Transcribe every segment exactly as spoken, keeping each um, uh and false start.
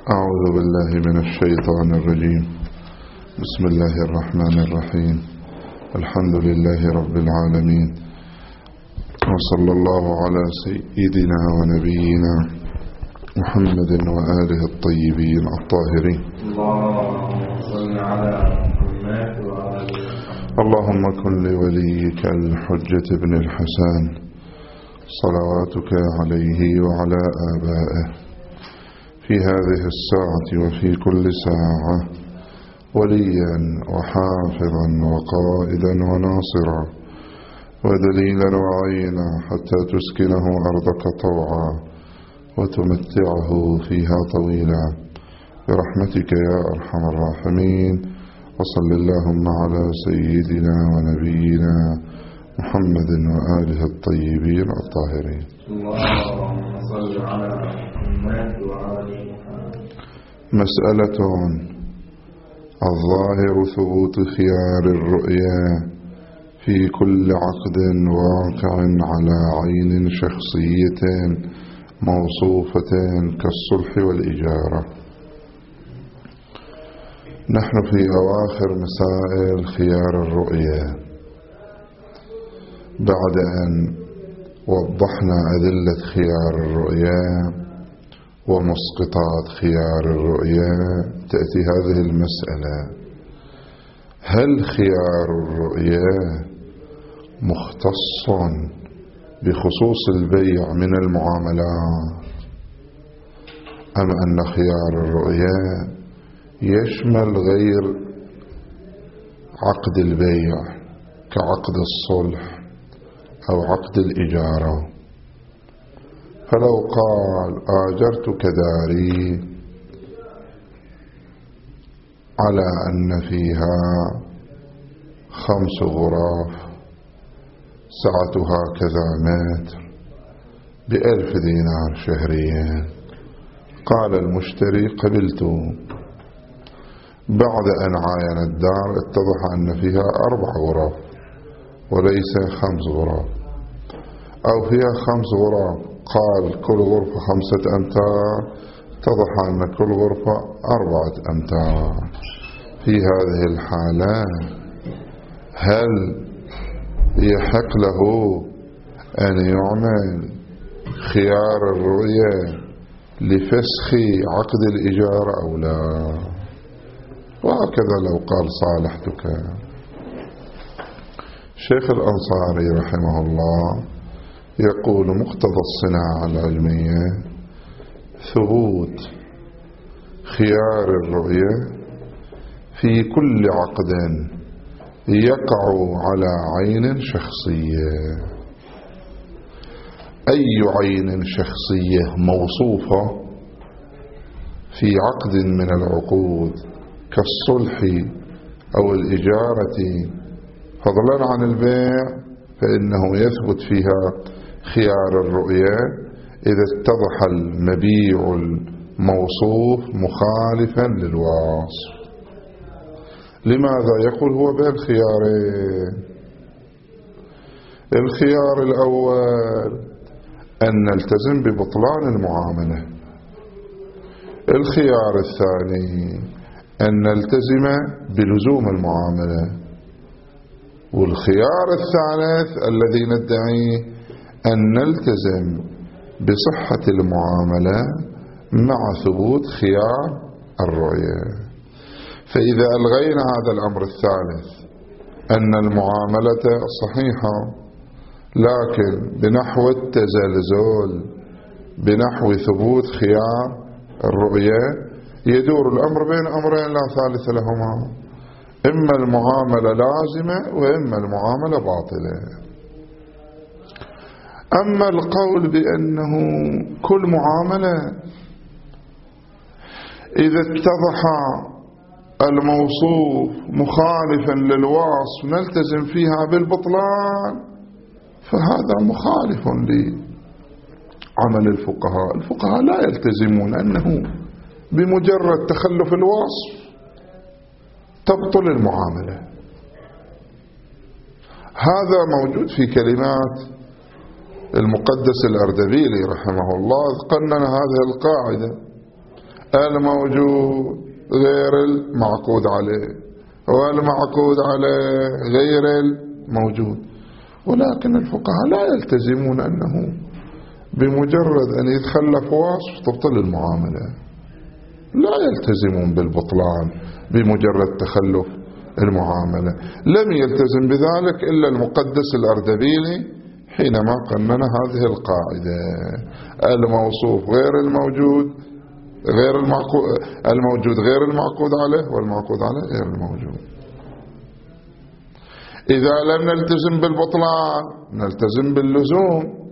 أعوذ بالله من الشيطان الرجيم. بسم الله الرحمن الرحيم. الحمد لله رب العالمين، وصلى الله على سيدنا ونبينا محمد وآله الطيبين الطاهرين. اللهم صل على محمد وآله. اللهم كن لوليك الحجة بن الحسن صلواتك عليه وعلى آبائه في هذه الساعة وفي كل ساعة وليا وحافظا وقائدا وناصرا ودليلا وعينا حتى تسكنه أرضك طوعا وتمتعه فيها طويلا برحمتك يا أرحم الراحمين. وصل اللهم على سيدنا ونبينا محمد وآله الطيبين الطاهرين. اللهم صل على محمد وآله محمد. مسألة: الظاهر ثبوت خيار الرؤيا في كل عقد واقع على عين شخصية موصوفة كالصلح والإجارة. نحن في أواخر مسائل خيار الرؤيا بعد أن وضحنا أدلة خيار الرؤيا ومسقطات خيار الرؤيا. تأتي هذه المسألة: هل خيار الرؤيا مختص بخصوص البيع من المعاملات، أم أن خيار الرؤيا يشمل غير عقد البيع كعقد الصلح أو عقد الإجارة؟ فلو قال: آجرتك داري على أن فيها خمس غرف سعتها كذا متر بألف دينار شهريا، قال المشتري: قبلت. بعد أن عاين الدار اتضح أن فيها أربع غرف وليس خمس غرف، أو فيها خمس غرف، قال كل غرفة خمسة أمتار، اتضح أن كل غرفة أربعة أمتار. في هذه الحالة هل يحق له أن يعمل خيار الرؤيا لفسخ عقد الإجارة أو لا؟ وهكذا لو قال: صالحتك. الشيخ الأنصاري رحمه الله يقول: مقتضى الصناعة العلمية ثبوت خيار الرؤية في كل عقد يقع على عين شخصية. أي عين شخصية موصوفة في عقد من العقود كالصلح أو الإجارة فضلا عن البيع، فإنه يثبت فيها خيار الرؤيا إذا اتضح المبيع الموصوف مخالفا للواصف. لماذا؟ يقول: هو بين خيارين. الخيار الأول أن نلتزم ببطلان المعاملة. الخيار الثاني أن نلتزم بلزوم المعاملة. والخيار الثالث الذي ندعيه أن نلتزم بصحة المعاملة مع ثبوت خيار الرؤية. فإذا ألغينا هذا الأمر الثالث أن المعاملة صحيحة لكن بنحو التزلزل بنحو ثبوت خيار الرؤية، يدور الأمر بين أمرين لا ثالث لهما: إما المعاملة لازمة وإما المعاملة باطلة. أما القول بأنه كل معاملة إذا اتضح الموصوف مخالفا للواصف نلتزم فيها بالبطلان، فهذا مخالف لعمل الفقهاء. الفقهاء لا يلتزمون أنه بمجرد تخلف الوصف تبطل المعاملة. هذا موجود في كلمات المقدس الأردبيلي رحمه الله، قنن هذه القاعدة: الموجود غير المعقود عليه، والمعقود عليه غير الموجود. ولكن الفقهاء لا يلتزمون أنه بمجرد أن يتخلف وصف تبطل المعاملة، لا يلتزمون بالبطلان بمجرد تخلف المعاملة. لم يلتزم بذلك إلا المقدس الأردبيلي حينما قنن هذه القاعدة: الموصوف غير الموجود غير المعقود الموجود غير المعقود عليه، والمعقود عليه غير الموجود. إذا لم نلتزم بالبطلان نلتزم باللزوم.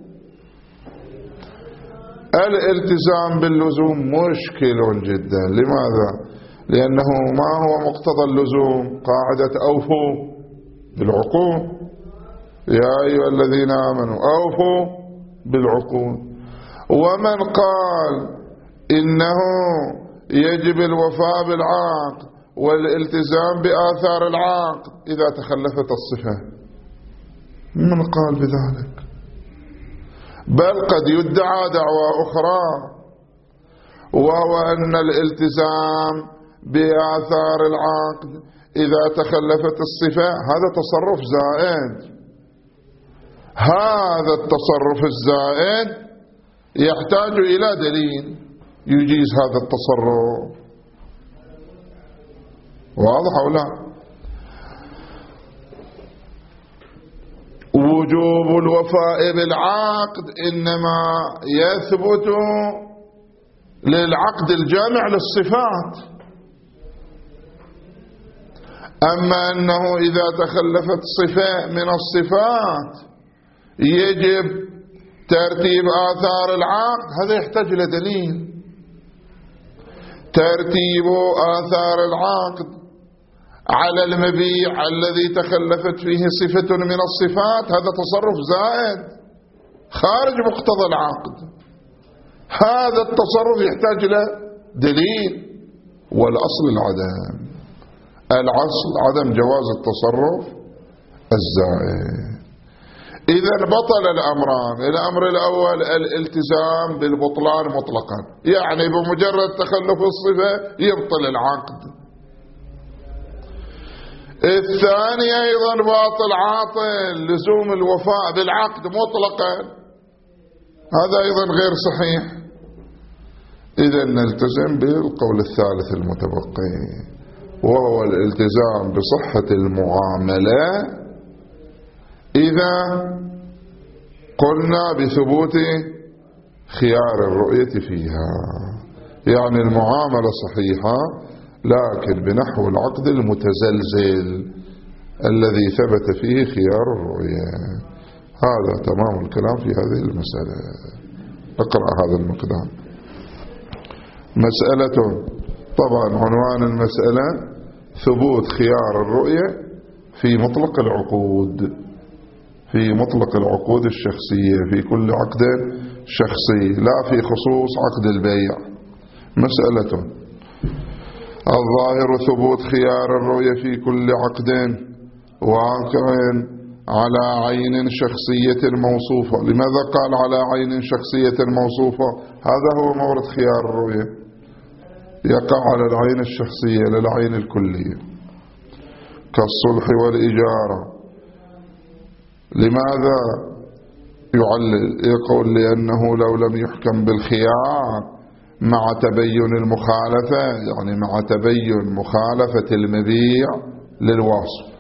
الالتزام باللزوم مشكل جدا. لماذا؟ لأنه ما هو مقتضى اللزوم؟ قاعدة أوفوا بالعقود، يا أيها الذين آمنوا أوفوا بالعقود. ومن قال إنه يجب الوفاء بالعقد والالتزام بآثار العقد إذا تخلفت الصفة؟ من قال بذلك؟ بل قد يدعى دعوى أخرى، وهو أن الالتزام بآثار العقد إذا تخلفت الصفة هذا تصرف زائد. هذا التصرف الزائد يحتاج إلى دليل يجيز هذا التصرف. واضح أو لا؟ وجوب الوفاء بالعقد إنما يثبت للعقد الجامع للصفات. أما أنه إذا تخلفت صفة من الصفات يجب ترتيب آثار العقد، هذا يحتاج إلى دليل. ترتيب آثار العقد على المبيع الذي تخلفت فيه صفة من الصفات هذا تصرف زائد خارج مقتضى العقد. هذا التصرف يحتاج إلى دليل، والأصل العدم. الأصل عدم جواز التصرف الزائد. إذا بطل الأمران. الأمر الأول الالتزام بالبطلان مطلقا، يعني بمجرد تخلف الصفة يبطل العقد. الثاني أيضا باطل عاطل لزوم الوفاء بالعقد مطلقا، هذا أيضا غير صحيح. إذا نلتزم بالقول الثالث المتبقي، وهو الالتزام بصحة المعاملة إذا قلنا بثبوت خيار الرؤية فيها، يعني المعاملة صحيحة لكن بنحو العقد المتزلزل الذي ثبت فيه خيار الرؤية. هذا تمام الكلام في هذه المسألة. اقرأ هذا المقدام. مسألة، طبعا عنوان المسألة ثبوت خيار الرؤية في مطلق العقود، في مطلق العقود الشخصية، في كل عقد شخصي، لا في خصوص عقد البيع. مسألة الظاهر ثبوت خيار الرؤية في كل عقد واقع على عين شخصية موصوفة. لماذا قال على عين شخصية موصوفة؟ هذا هو مورد خيار الرؤية، يقع على العين الشخصية للعين الكلية كالصلح والإجارة. لماذا يعلل؟ يقول لأنه لو لم يحكم بالخيار مع تبين المخالفة، يعني مع تبين مخالفة المبيع للوصف،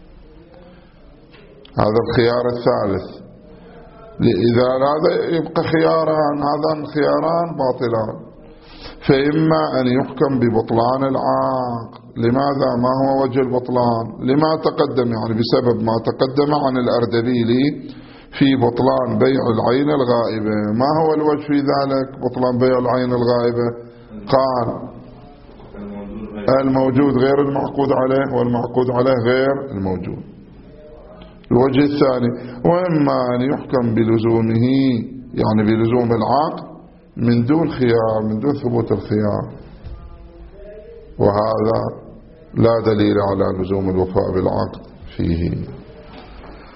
هذا الخيار الثالث. إذا هذا يبقى خياران، هذان خياران باطلان، فإما أن يحكم ببطلان العقد. لماذا؟ ما هو وجه البطلان؟ لما تقدم، يعني بسبب ما تقدم عن الأردبيلي في بطلان بيع العين الغائبة. ما هو الوجه في ذلك بطلان بيع العين الغائبة؟ قال الموجود غير المعقود عليه، والمعقود عليه غير الموجود. الوجه الثاني وإما أن يحكم بلزومه، يعني بلزوم العقد من دون خيار، من دون ثبوت الخيار، وهذا لا دليل على لزوم الوفاء بالعقد فيه.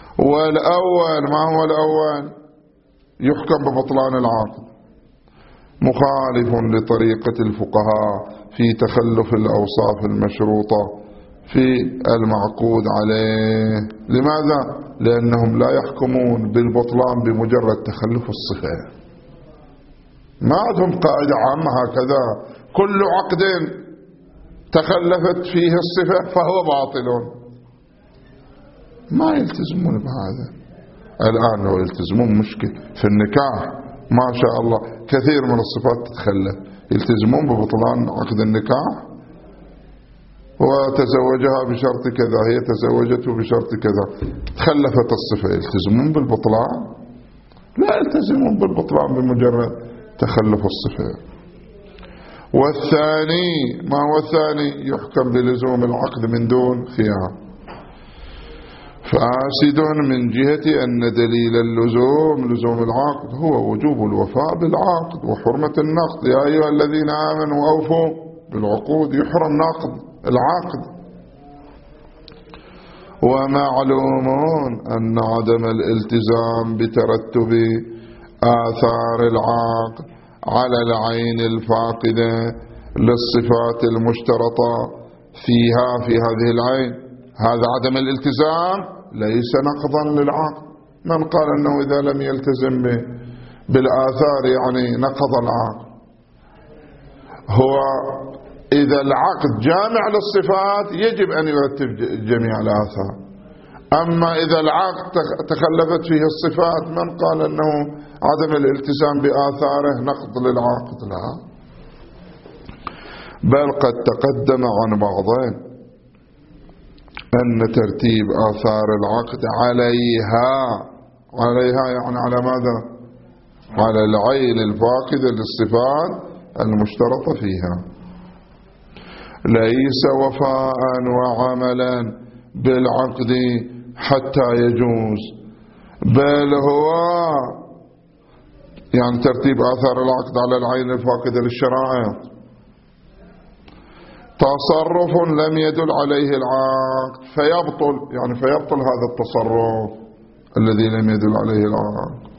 والأول ما هو الأول؟ يحكم ببطلان العقد. مخالف لطريقة الفقهاء في تخلف الأوصاف المشروطة في المعقود عليه. لماذا؟ لأنهم لا يحكمون بالبطلان بمجرد تخلف الصفة، ما عندهم قاعدة عامة هكذا كل عقد تخلفت فيه الصفة فهو باطل، ما يلتزمون بهذا. الآن لو يلتزمون مشكل في النكاح ما شاء الله كثير من الصفات تتخلف، يلتزمون ببطلان عقد النكاح، وتزوجها بشرط كذا، هي تزوجته بشرط كذا، تخلفت الصفة، يلتزمون بالبطلان؟ لا يلتزمون بالبطلان بمجرد تخلف الصفة. والثاني، ما هو الثاني؟ يحكم بلزوم العقد من دون خيار. فاسد من جهة أن دليل اللزوم لزوم العقد هو وجوب الوفاء بالعقد وحرمة النقض. يا أيها الذين آمنوا أوفوا بالعقود، يحرم نقض العقد. ومعلوم أن عدم الالتزام بترتب آثار العقد على العين الفاقدة للصفات المشترطة فيها في هذه العين، هذا عدم الالتزام ليس نقضا للعقد. من قال أنه إذا لم يلتزم بالآثار يعني نقض العقد؟ هو إذا العقد جامع للصفات يجب أن يرتب جميع الآثار، أما إذا العقد تخلفت فيه الصفات من قال أنه عدم الالتزام بآثاره نقض للعقد؟ لا، بل قد تقدم عن بعضين أن ترتيب آثار العقد عليها، عليها يعني على ماذا؟ على العين الفاقدة للصفات المشترطة فيها، ليس وفاء وعملا بالعقد حتى يجوز، بل هو يعني ترتيب آثار العقد على العين الفاقدة للشرائع تصرف لم يدل عليه العقد فيبطل، يعني فيبطل هذا التصرف الذي لم يدل عليه العقد.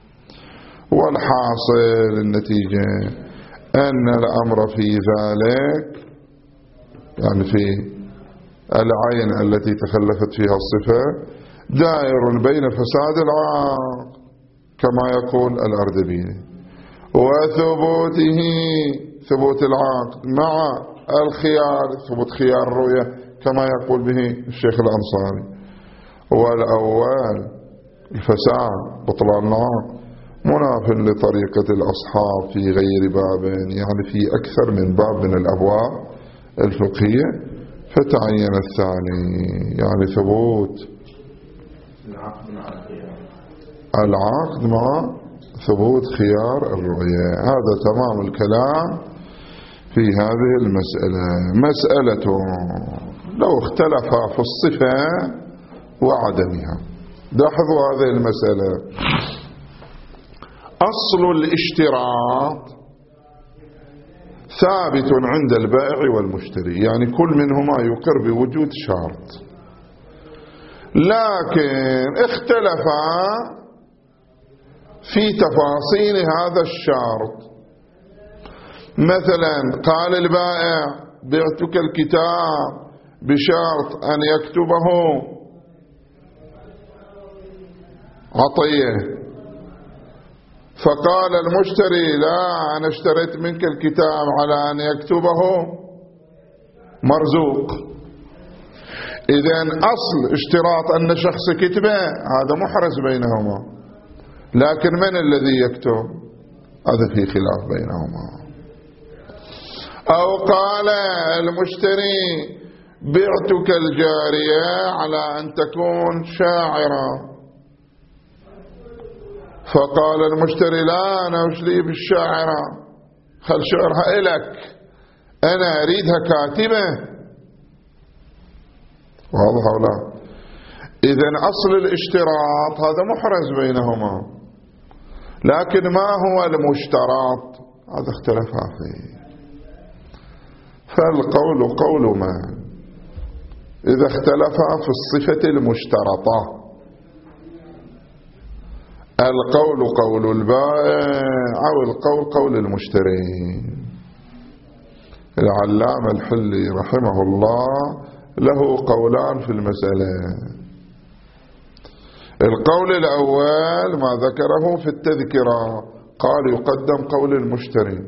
والحاصل النتيجة أن الأمر في ذلك يعني في العين التي تخلفت فيها الصفة دائر بين فساد العقد كما يقول الأردبيلي وثبوته، ثبوت العقد مع الخيار، ثبوت خيار الرؤية كما يقول به الشيخ الأنصاري. والأول الفساد بطلان العقد مناف لطريقة الأصحاب في غير باب، يعني في أكثر من باب من الأبواب الفقهية، فتعين الثاني يعني ثبوت العقد مع ثبوت خيار الرؤية. هذا تمام الكلام في هذه المسألة. مسألة لو اختلفا في الصفة وعدمها، لاحظوا هذه المسألة. أصل الاشتراط ثابت عند البائع والمشتري، يعني كل منهما يقر بوجود شرط، لكن اختلفا في تفاصيل هذا الشرط. مثلا قال البائع بعتك الكتاب بشرط أن يكتبه عطية، فقال المشتري لا أنا اشتريت منك الكتاب على أن يكتبه مرزوق. إذن أصل اشتراط أن شخص كتبه هذا محرز بينهما، لكن من الذي يكتب هذا في خلاف بينهما. أو قال المشتري بعتك الجارية على أن تكون شاعرة، فقال المشتري لا أنا وش لي بالشاعرة، خل شعرها إلك، أنا أريدها كاتبة. واضح أو لا؟ إذن أصل الاشتراط هذا محرز بينهما، لكن ما هو المشترط هذا اختلفا فيه. فالقول قول من إذا اختلفا في الصفة المشترطة، القول قول البائع أو القول قول المشتري. العلامة الحلي رحمه الله له قولان في المسألة. القول الأول ما ذكره في التذكرة، قال يقدم قول المشتري.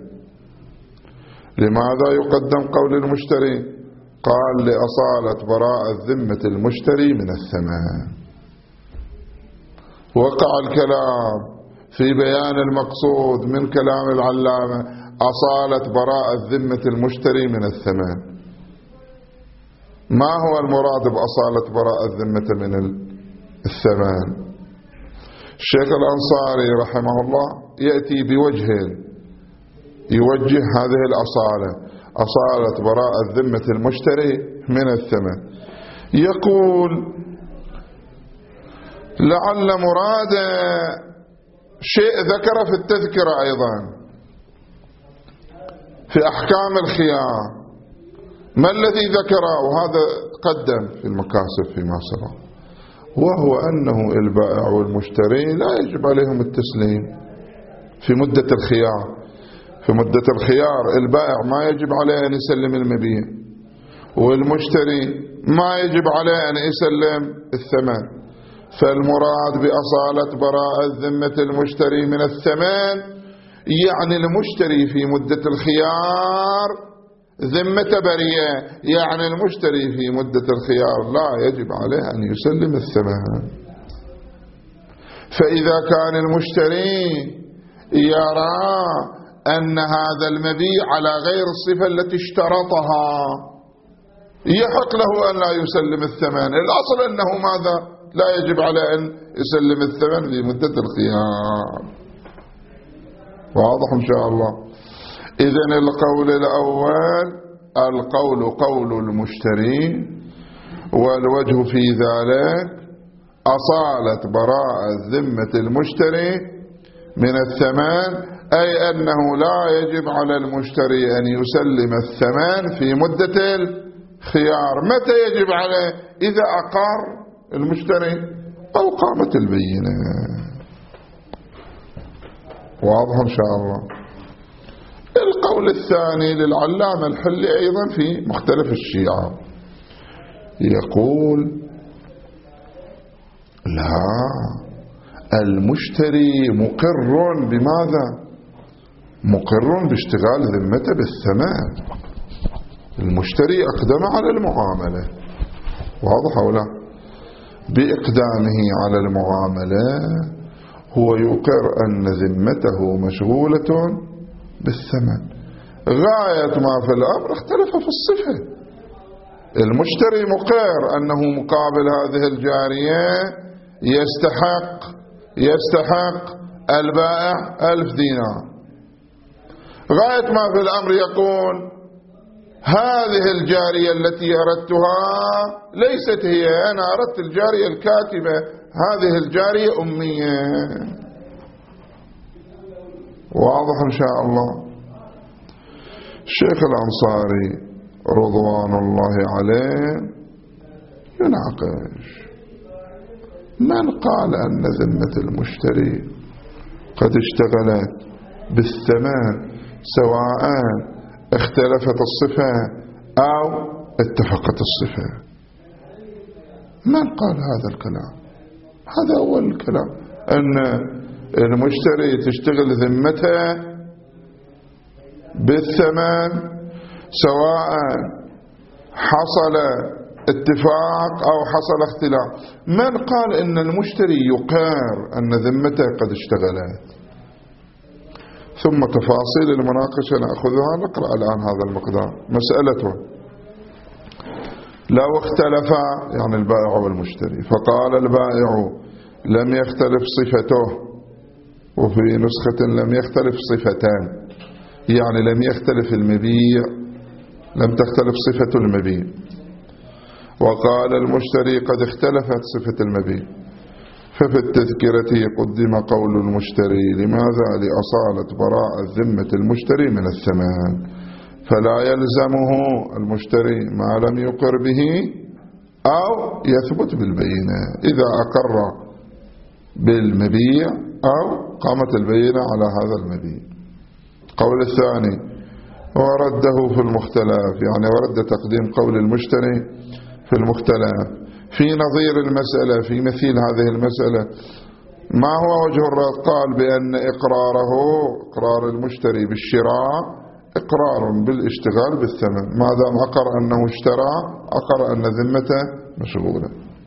لماذا يقدم قول المشتري؟ قال لأصالة براءة ذمة المشتري من الثمن. وقع الكلام في بيان المقصود من كلام العلامة أصالة براءة ذمة المشتري من الثمن. ما هو المراد بأصالة براءة ذمة من الثمن؟ الشيخ الأنصاري رحمه الله يأتي بوجه يوجه هذه الأصالة، أصالة براءة ذمة المشتري من الثمن. يقول لعل مراد شيء ذكر في التذكرة أيضا في أحكام الخيار. ما الذي ذكره؟ وهذا قدم في المكاسب فيما سبق، وهو أنه البائع والمشتري لا يجب عليهم التسليم في مدة الخيار. في مدة الخيار البائع ما يجب عليه أن يسلم المبيع، والمشتري ما يجب عليه أن يسلم الثمن. فالمراد بأصالة براءة ذمة المشتري من الثمن يعني المشتري في مدة الخيار ذمة بريئة، يعني المشتري في مدة الخيار لا يجب عليه أن يسلم الثمن. فإذا كان المشتري يرى أن هذا المبيع على غير الصفة التي اشترطها يحق له أن لا يسلم الثمن. الأصل أنه ماذا؟ لا يجب على أن يسلم الثمن في مدة الخيار. واضح إن شاء الله. إذن القول الأول القول قول المشتري، والوجه في ذلك أصالة براءة ذمة المشتري من الثمن، أي أنه لا يجب على المشتري أن يسلم الثمن في مدة الخيار. متى يجب عليه؟ إذا أقر المشتري أو قامت البينة. واضح إن شاء الله. القول الثاني للعلامة الحلي أيضا في مختلف الشيعة، يقول لا، المشتري مقر بماذا؟ مقر باشتغال ذمته بالثمن. المشتري أقدم على المعاملة، واضح أو لا؟ بإقدامه على المعاملة هو يقر أن ذمته مشغولة بالثمن. غاية ما في الأمر اختلف في الصفة. المشتري مقر أنه مقابل هذه الجارية يستحق يستحق البائع ألف دينار. غاية ما في الأمر يقول هذه الجارية التي أردتها ليست هي، أنا أردت الجارية الكاتبة، هذه الجارية أمية. واضح إن شاء الله. الشيخ الأنصاري رضوان الله عليه يناقش من قال أن ذمة المشتري قد اشتغلت بالثمن سواء اختلفت الصفة أو اتفقت الصفة. من قال هذا الكلام؟ هذا أول الكلام، أن المشتري تشتغل ذمته بالثمن سواء حصل اتفاق أو حصل اختلاف. من قال أن المشتري يقر أن ذمته قد اشتغلت؟ ثم تفاصيل المناقشة نأخذها. نقرأ الآن هذا المقدار. مسألته لو اختلفا يعني البائع والمشتري، فقال البائع لم يختلف صفته، وفي نسخة لم يختلف صفتان، يعني لم يختلف المبيع، لم تختلف صفة المبيع. وقال المشتري قد اختلفت صفة المبيع، ففي التذكرة قدم قول المشتري. لماذا؟ لأصالة براءة ذمة المشتري من الثمن، فلا يلزمه المشتري ما لم يقر به أو يثبت بالبينة. إذا أقر بالمبيع أو قامت البينة على هذا المبيع. القول الثاني ورده في المختلف، يعني ورد تقديم قول المشتري في المختلف في نظير المسألة، في مثيل هذه المسألة. ما هو وجه الرد؟ قال بأن إقراره، إقرار المشتري بالشراء إقرار بالاشتغال بالثمن، ما دام أقر أنه اشترى أقر أن ذمته مشغولة.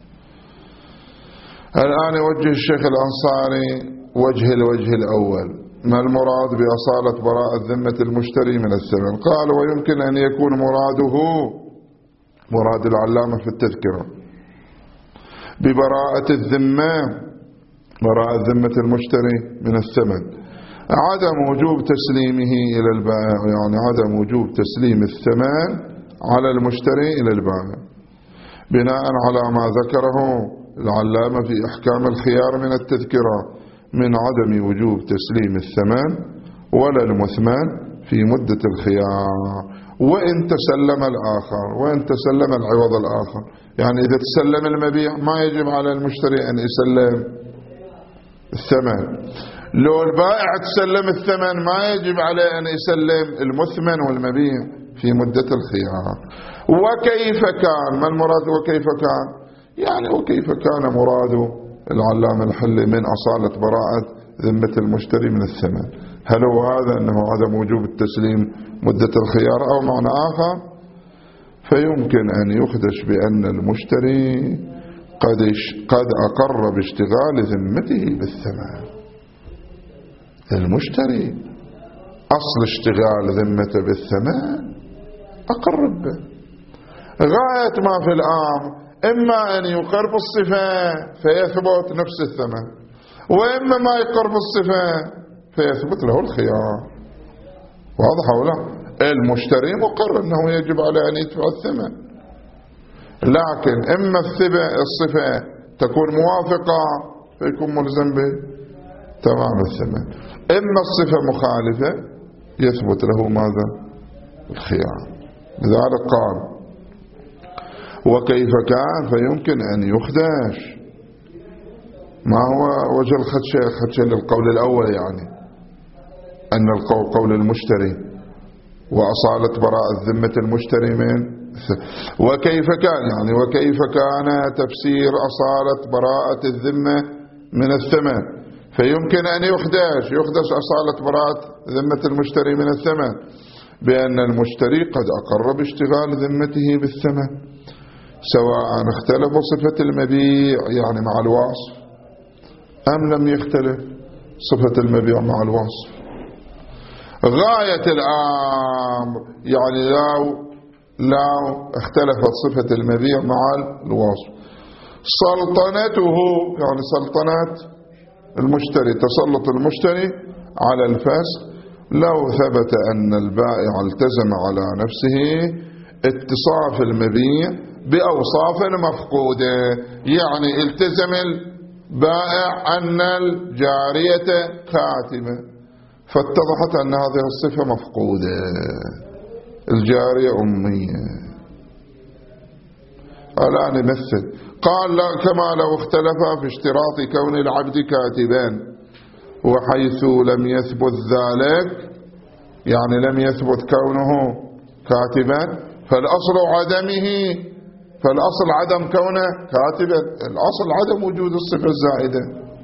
الآن يوجه الشيخ الأنصاري وجه الوجه الأول، ما المراد بأصالة براءة ذمة المشتري من الثمن؟ قال ويمكن أن يكون مراده مراد العلامة في التذكرة ببراءة الذمة، براءة ذمة المشتري من الثمن عدم وجوب تسليمه إلى البائع، يعني عدم وجوب تسليم الثمن على المشتري إلى البائع بناء على ما ذكره العلامة في إحكام الخيار من التذكرة من عدم وجوب تسليم الثمن ولا المثمن في مدة الخيار، وإن تسلم الآخر، وإن تسلم العوض الآخر. يعني إذا تسلم المبيع ما يجب على المشتري أن يسلم الثمن، لو البائع تسلم الثمن ما يجب عليه أن يسلم المثمن والمبيع في مدة الخيار. وكيف كان؟ ما المراد وكيف كان؟ يعني وكيف كان مراد العلامة الحلي من أصالة براءة ذمة المشتري من الثمن؟ هل هو هذا أنه عدم وجوب التسليم مدة الخيار أو معنى آخر؟ فيمكن أن يخدش بأن المشتري قد قد أقر باشتغال ذمته بالثمن. المشتري أصل اشتغال ذمته بالثمن أقر به، غاية ما في الأمر إما أن يقر بالصفة فيثبت نفس الثمن، وإما ما يقر بالصفة فيثبت له الخيار. واضح أو لا؟ المشتري مقر أنه يجب على أن يدفع الثمن، لكن إما الصفة تكون موافقة فيكون ملزم بتمام الثمن، إما الصفة مخالفة يثبت له ماذا؟ الخيار. لذلك قال وكيف كان فيمكن أن يخدش. ما هو وجه الخدشة؟ خدشة للقول الأول، يعني أن القول قول المشتري وأصالة براءة ذمة المشتري من وكيف كان، يعني وكيف كان تفسير أصالة براءة الذمة من الثمن، فيمكن أن يخدش يخدش أصالة براءة ذمة المشتري من الثمن بأن المشتري قد أقر باشتغال ذمته بالثمن سواء اختلف صفة المبيع يعني مع الوصف أم لم يختلف صفة المبيع مع الوصف. غاية الأمر يعني لو لو اختلفت صفة المبيع مع الوصف، سلطنته يعني سلطنة المشتري، تسلط المشتري على الفسق، لو ثبت أن البائع التزم على نفسه اتصاف المبيع بأوصاف مفقودة، يعني التزم البائع أن الجارية كاتبة فاتضحت أن هذه الصفة مفقودة، الجارية أمية. الآن يمثل قال كما لو اختلفا في اشتراط كون العبد كاتبا، وحيث لم يثبت ذلك يعني لم يثبت كونه كاتبا فالأصل عدمه، فالأصل عدم كونه كاتبا، الأصل عدم وجود الصفة الزائدة،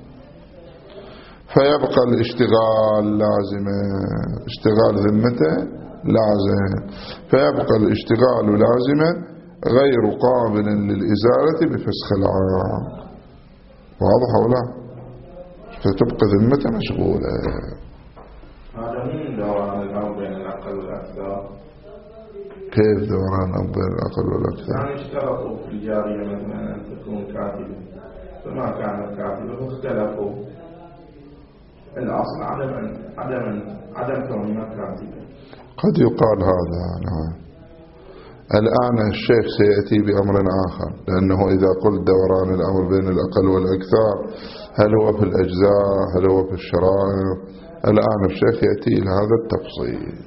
فيبقى الاشتغال لازمة، اشتغال ذمته لازم، فيبقى الاشتغال لازما غير قابل للإزالة بفسخ العام. واضح أو لا؟ فتبقى ذمته مشغولة. هذا من دوران الأمر بين الأقل والأكثر. كيف دوران الأمر بين الأقل والأكثر؟ يعني اشترطوا في الجارية مثلا أن تكون كاتبة فما كانت كاتبة واختلفوا، الأصل عدم عدم عدم كونها كاتبة. قد يقال هذا. نعم. الآن الشيخ سيأتي بأمر آخر، لأنه إذا قلت دوران الأمر بين الأقل والأكثر هل هو في الأجزاء هل هو في الشرائع، الآن الشيخ يأتي لهذا التفصيل.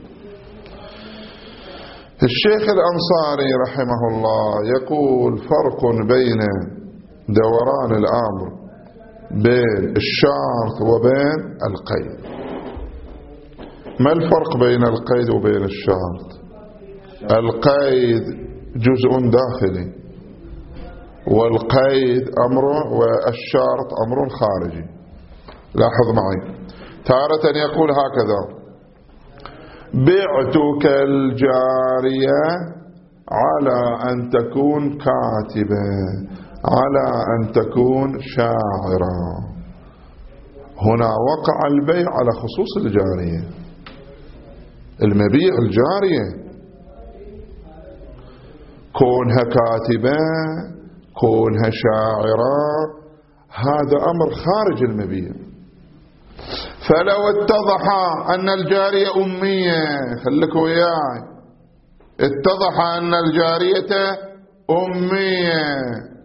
الشيخ الأنصاري رحمه الله يقول فرق بين دوران الأمر بين الشرط وبين القيد. ما الفرق بين القيد وبين الشرط؟ القيد جزء داخلي، والقيد أمر، والشرط أمر خارجي. لاحظ معي، تارة يقول هكذا: بعتك الجارية على أن تكون كاتبة، على أن تكون شاعرة. هنا وقع البيع على خصوص الجارية، المبيع الجارية، كونها كاتبة كونها شاعرة هذا أمر خارج المبيع. فلو اتضح أن الجارية أمية، خليك وياي، اتضح أن الجارية أمية،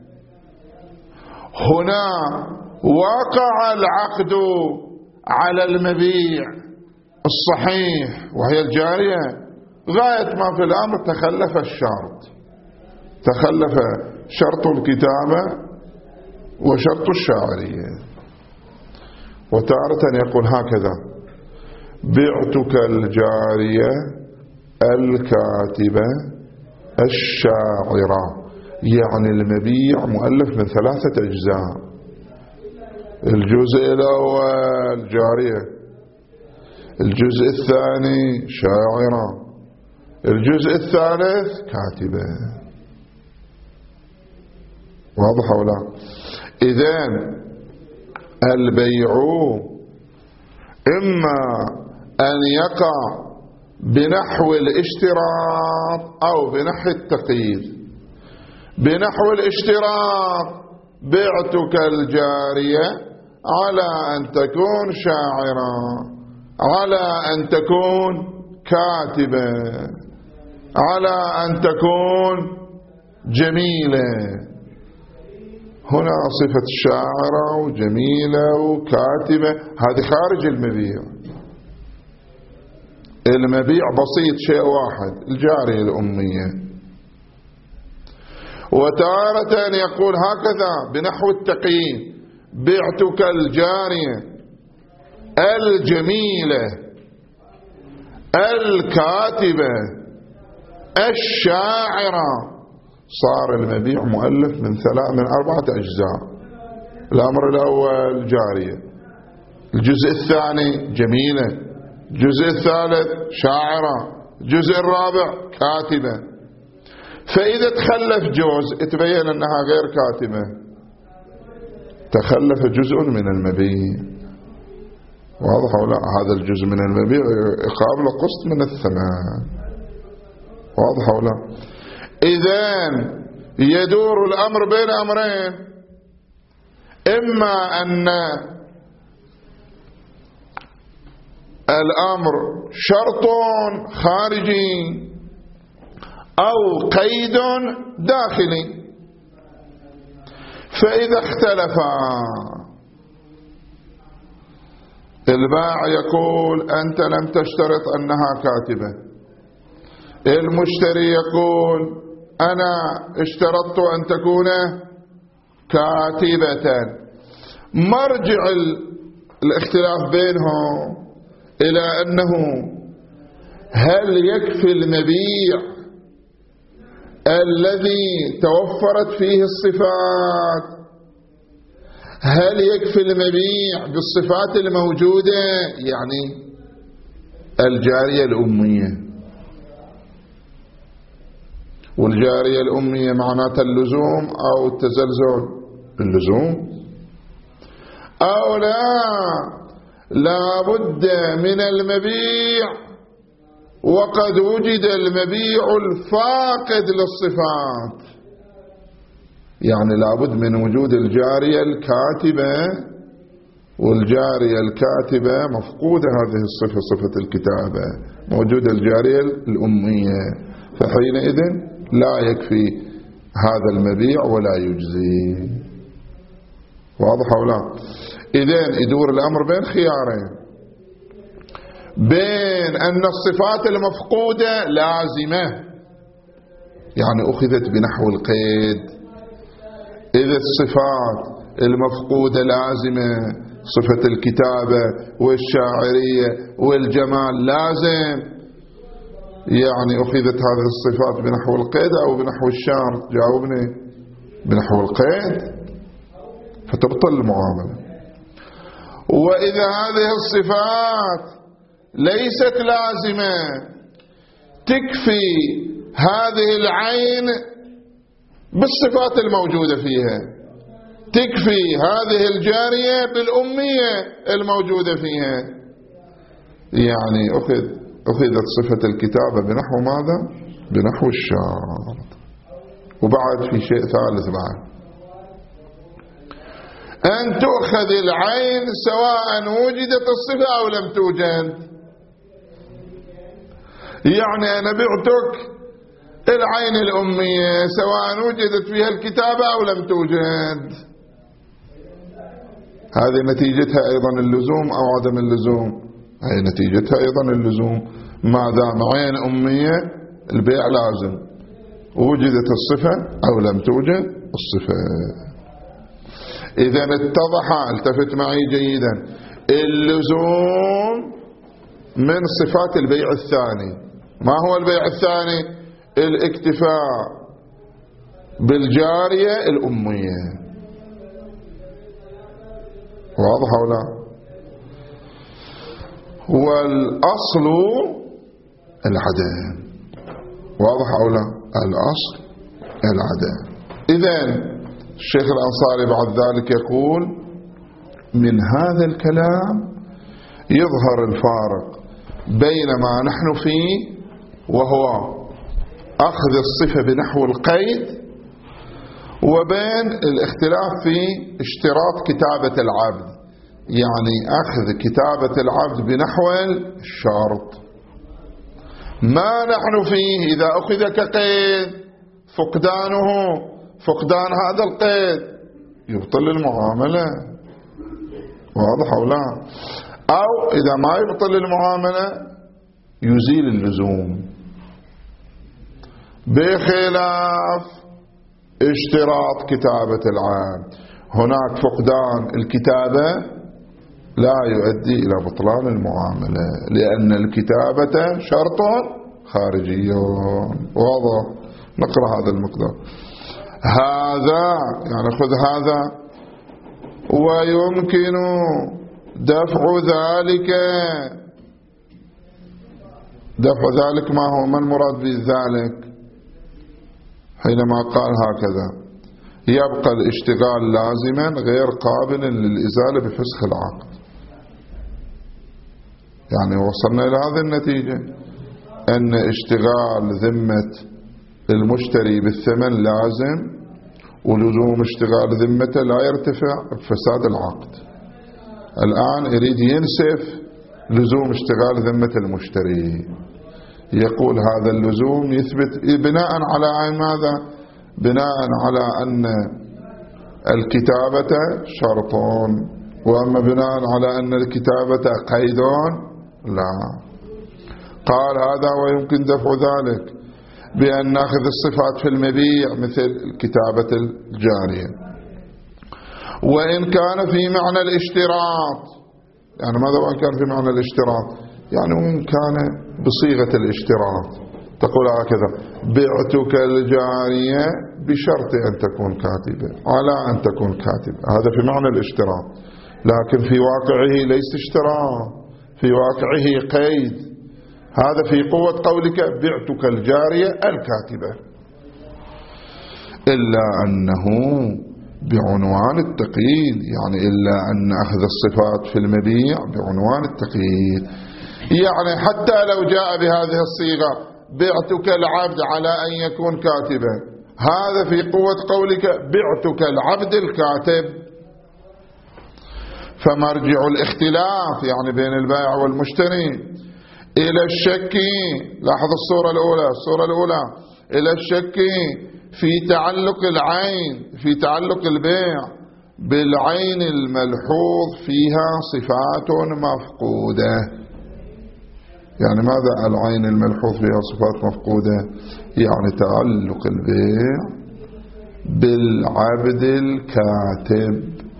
هنا وقع العقد على المبيع الصحيح وهي الجارية، غاية ما في الأمر تخلف الشرط، تخلف شرط الكتابة وشرط الشاعرية. وتارة يقول هكذا: بعتك الجارية الكاتبة الشاعرة، يعني المبيع مؤلف من ثلاثة أجزاء. الجزء الأول جارية، الجزء الثاني شاعرة، الجزء الثالث كاتبة. واضح أو لا؟ إذن البيع إما أن يقع بنحو الاشتراط أو بنحو التقييد. بنحو الاشتراط: بعتك الجارية على أن تكون شاعرة، على أن تكون كاتبة، على أن تكون جميلة. هنا صفة شاعرة وجميلة وكاتبة، هذه خارج المبيع. المبيع بسيط، شيء واحد، الجارية الأمية. وتارة يقول هكذا بنحو التقييد: بعتك الجارية الجميلة الكاتبة الشاعرة. صار المبيع مؤلف من ثلاث من أربعة أجزاء. الأمر الأول جارية، الجزء الثاني جميلة، الجزء الثالث شاعرة، الجزء الرابع كاتبة. فإذا تخلف جزء تبين أنها غير كاتبة، تخلف جزء من المبيع. واضح ولا؟ هذا الجزء من المبيع يقابل قسط من الثمن. واضح ولا؟ إذن يدور الأمر بين أمرين: إما أن الأمر شرط خارجي أو قيد داخلي. فإذا اختلفا، البائع يقول أنت لم تشترط أنها كاتبة، المشتري يقول أنا اشترطت أن تكون كاتبة. مرجع الاختلاف بينهم إلى أنه هل يكفي المبيع الذي توفرت فيه الصفات، هل يكفي المبيع بالصفات الموجودة، يعني الجارية الأمية. والجارية الأمية معناتها اللزوم أو التزلزل، اللزوم، أو لا لا بد من المبيع وقد وجد المبيع الفاقد للصفات، يعني لا بد من وجود الجارية الكاتبة، والجارية الكاتبة مفقودة هذه الصفة، صفة الكتابة، موجودة الجارية الأمية. فحينئذ لا يكفي هذا المبيع ولا يجزي. واضح أو لا؟ إذن يدور الأمر بين خيارين: بين أن الصفات المفقودة لازمة، يعني أخذت بنحو القيد، إذا الصفات المفقودة لازمة، صفة الكتابة والشاعرية والجمال لازم. يعني أخذت هذه الصفات بنحو القيد أو بنحو الشرط؟ جاوبني. بنحو القيد، فتبطل المعاملة. وإذا هذه الصفات ليست لازمة، تكفي هذه العين بالصفات الموجودة فيها، تكفي هذه الجارية بالأمية الموجودة فيها. يعني أخذ أخذت صفة الكتابة بنحو ماذا؟ بنحو الشرط. وبعد في شيء ثالث بعد، أن تؤخذ العين سواء وجدت الصفة أو لم توجد. يعني أنا بعتك العين الأمية سواء وجدت فيها الكتابة أو لم توجد. هذه نتيجتها أيضا اللزوم أو عدم اللزوم؟ هذه نتيجتها أيضا اللزوم. ما دام عين أمية البيع لازم، وجدت الصفة أو لم توجد الصفة. إذا اتضح، التفت معي جيدا، اللزوم من صفات البيع الثاني. ما هو البيع الثاني؟ الاكتفاء بالجارية الأمية. واضح أو لا؟ والأصل العدم. واضح أو لا؟ الأصل العدم. إذن الشيخ الأنصاري بعد ذلك يقول: من هذا الكلام يظهر الفارق بين ما نحن فيه، وهو أخذ الصفة بنحو القيد، وبين الاختلاف في اشتراط كتابة العبد، يعني أخذ كتابة العبد بنحو الشرط. ما نحن فيه إذا أخذ كقيد فقدانه فقدان هذا القيد يبطل المعاملة. واضح أو لا؟ أو إذا ما يبطل المعاملة يزيل اللزوم، بخلاف اشتراط كتابة العبد. هناك فقدان الكتابة لا يؤدي إلى بطلان المعاملة، لأن الكتابة شرط خارجي. واضح؟ نقرأ هذا المقدار. هذا يعني خذ هذا. ويمكن دفع ذلك. دفع ذلك ما هو؟ ما المراد بذلك؟ حينما قال هكذا: يبقى الاشتغال لازما غير قابل للإزالة بفسخ العقد. يعني وصلنا إلى هذه النتيجة، أن اشتغال ذمة المشتري بالثمن لازم، ولزوم اشتغال ذمته لا يرتفع بفساد العقد. الآن يريد ينسف لزوم اشتغال ذمة المشتري. يقول هذا اللزوم يثبت بناء على ماذا؟ بناء على أن الكتابة شرط، وأما بناء على أن الكتابة قيد لا. قال هذا ويمكن دفع ذلك بأن نأخذ الصفات في المبيع مثل كتابة الجارية، وإن كان في معنى الاشتراط. يعني ماذا وإن كان في معنى الاشتراط؟ يعني وإن كان بصيغة الاشتراط. تقول هكذا: بعتك الجارية بشرط أن تكون كاتبة، على أن تكون كاتبة. هذا في معنى الاشتراط، لكن في واقعه ليس اشتراط، في واقعه قيد. هذا في قوة قولك بعتك الجارية الكاتبة، إلا أنه بعنوان التقييد. يعني إلا أن أخذ الصفات في المبيع بعنوان التقييد. يعني حتى لو جاء بهذه الصيغة: بعتك العبد على أن يكون كاتبا، هذا في قوة قولك بعتك العبد الكاتب. فمرجع الاختلاف يعني بين البائع والمشتري إلى الشك. لاحظ الصورة الأولى الصورة الأولى إلى الشك في تعلق العين، في تعلق البيع بالعين الملحوظ فيها صفات مفقودة. يعني ماذا العين الملحوظ فيها صفات مفقودة؟ يعني تعلق البيع بالعبد الكاتب.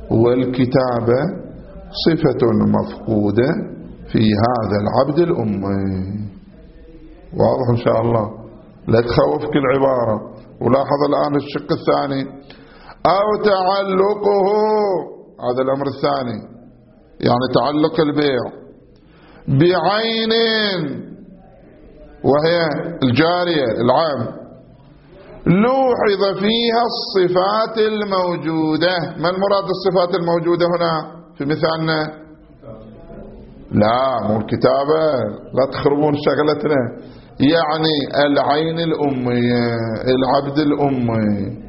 والكتابة صفة مفقودة في هذا العبد الأمي. واضح إن شاء الله؟ لا تخوفك العبارة. ولاحظ الآن الشق الثاني، أو تعلقه، هذا الأمر الثاني، يعني تعلق البيع بعين وهي الجارية العام لوحظ فيها الصفات الموجودة. ما المراد بالصفات الموجودة هنا في مثالنا؟ لا، مو الكتابة، لا تخربون شغلتنا، يعني العين الأمية، العبد الأمي.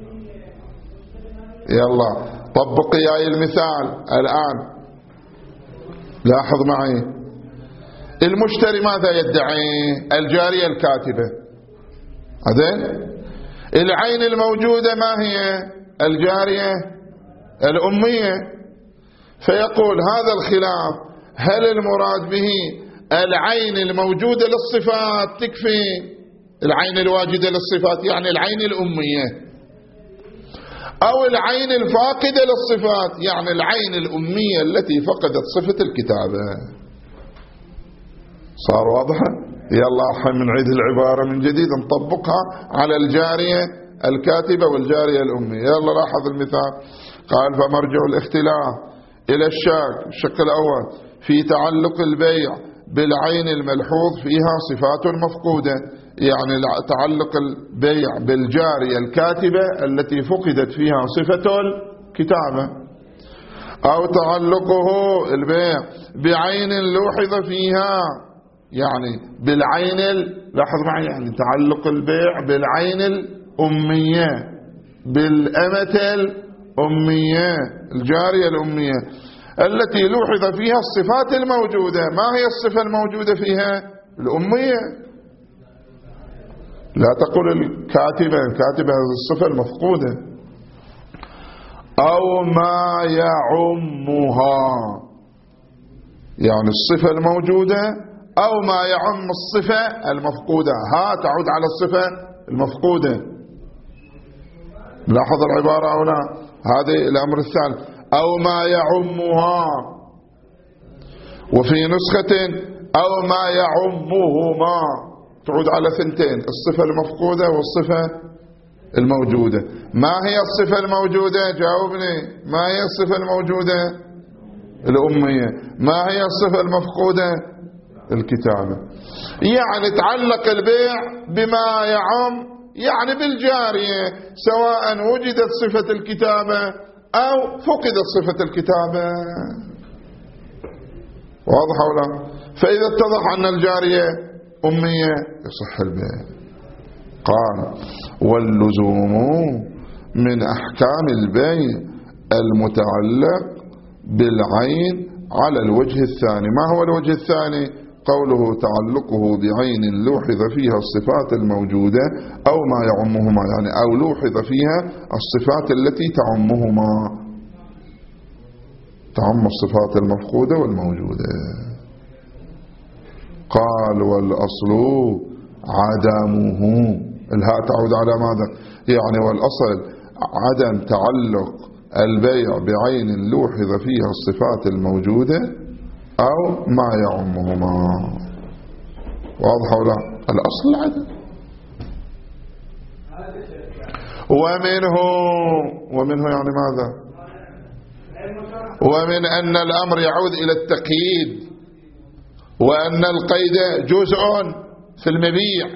يلا طبق ياي المثال الآن. لاحظ معي، المشتري ماذا يدعي؟ الجارية الكاتبة. هذين العين الموجودة ما هي؟ الجارية الأمية. فيقول هذا الخلاف، هل المراد به العين الموجودة للصفات تكفي؟ العين الواجدة للصفات يعني العين الأمية، أو العين الفاقدة للصفات يعني العين الأمية التي فقدت صفة الكتابة؟ صار واضحة؟ يلا الحين نعيد العبارة من جديد نطبقها على الجارية الكاتبة والجارية الأمية. يلا لاحظ المثال. قال فمرجع الاختلاف إلى الشك، الشق الأول، في تعلق البيع بالعين الملحوظ فيها صفات مفقودة، يعني تعلق البيع بالجارية الكاتبة التي فقدت فيها صفة الكتابة، أو تعلقه البيع بعين لوحظ فيها، يعني بالعين، لاحظ معي، يعني تعلق البيع بالعين الأمية، بالأمة الأمية، الجارية الأمية التي لوحظ فيها الصفات الموجودة. ما هي الصفة الموجودة فيها؟ الأمية. لا تقول الكاتبة، الكاتبة هذه الصفة المفقودة. أو ما يعمها، يعني الصفة الموجودة أو ما يعم الصفة المفقودة. ها تعود على الصفة المفقودة. لاحظ العبارة هنا، هذه الأمر الثالث، أو ما يعمها. وفي نسخة أو ما يعمهما، تعود على ثنتين، الصفة المفقودة والصفة الموجودة. ما هي الصفة الموجودة؟ جاوبني، ما هي الصفة الموجودة؟ الأمية. ما هي الصفة المفقودة؟ الكتابة. يعني تعلق البيع بما يعم، يعني بالجارية، سواء وجدت صفة الكتابة أو فقدت صفة الكتابة. واضح ولا؟ فإذا اتضح أن الجارية أمية يصح البيع. قال واللزوم من أحكام البيع المتعلق بالعين على الوجه الثاني. ما هو الوجه الثاني؟ قوله تعلقه بعين لوحظ فيها الصفات الموجودة أو ما يعمهما، يعني أو لوحظ فيها الصفات التي تعمهما، تعم الصفات المفقودة والموجودة. قال والأصل عدمه، الهاء تعود على ماذا؟ يعني والأصل عدم تعلق البيع بعين لوحظ فيها الصفات الموجودة أو ما يعمهما. واضح ولا؟ الأصل العدم. ومنه، ومنه يعني ماذا؟ ومن أن الأمر يعود إلى التقييد، وأن القيد جزء في المبيع.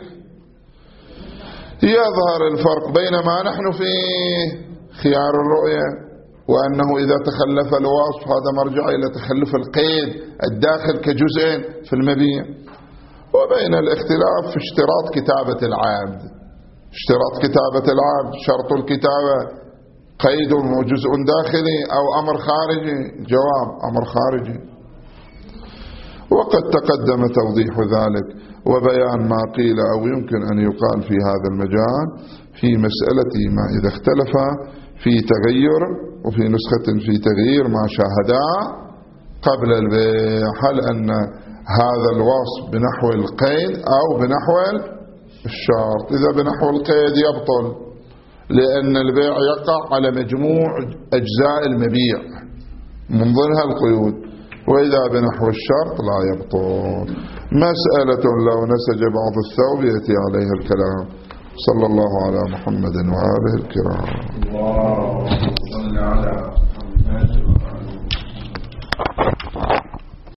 يظهر الفرق بين ما نحن فيه خيار الرؤية، وأنه إذا تخلف الوصف هذا مرجع إلى تخلف القيد الداخل كجزء في المبيع، وبين الاختلاف في اشتراط كتابة العبد. اشتراط كتابة العبد، شرط الكتابة قيد وجزء داخلي أو أمر خارجي؟ جواب أمر خارجي. وقد تقدم توضيح ذلك وبيان ما قيل أو يمكن أن يقال في هذا المجال في مسألة ما إذا اختلف في تغير، وفي نسخة في تغيير ما شاهدا قبل البيع، هل أن هذا الوصف بنحو القيد أو بنحو الشرط؟ إذا بنحو القيد يبطل، لأن البيع يقع على مجموع أجزاء المبيع من ضمنها القيود، وإذا بنحو الشرط لا يبطل. مسألة لو نسج بعض الثوب يأتي عليها الكلام. صلى الله على محمد وآله الكرام.